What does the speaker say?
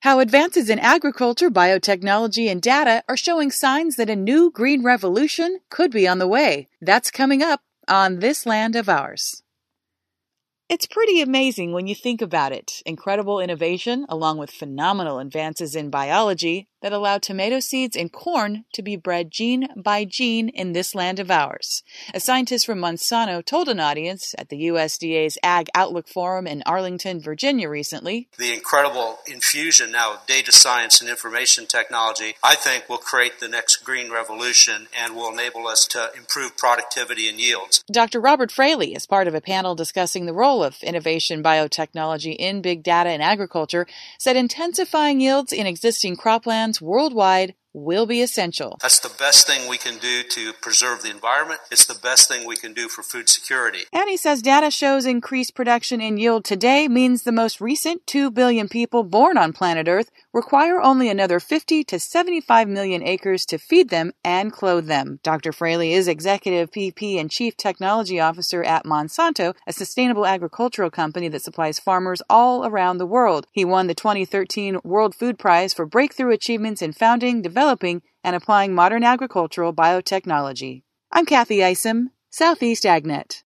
How advances in agriculture, biotechnology, and data are showing signs that a new green revolution could be on the way. That's coming up on This Land of Ours. It's pretty amazing when you think about it. Incredible innovation, along with phenomenal advances in biology that allow tomato seeds and corn to be bred gene by gene in this land of ours. A scientist from Monsanto told an audience at the USDA's Ag Outlook Forum in Arlington, Virginia recently, "The incredible infusion now of data science and information technology, I think, will create the next green revolution and will enable us to improve productivity and yields." Dr. Robert Fraley, as part of a panel discussing the role of innovation biotechnology in big data and agriculture, said intensifying yields in existing croplands worldwide will be essential. That's the best thing we can do to preserve the environment. It's the best thing we can do for food security. And he says data shows increased production and yield today means the most recent 2 billion people born on planet Earth require only another 50 to 75 million acres to feed them and clothe them. Dr. Fraley is Executive VP and Chief Technology Officer at Monsanto, a sustainable agricultural company that supplies farmers all around the world. He won the 2013 World Food Prize for breakthrough achievements in founding, developing, and applying modern agricultural biotechnology. I'm Kathy Isom, Southeast AgNet.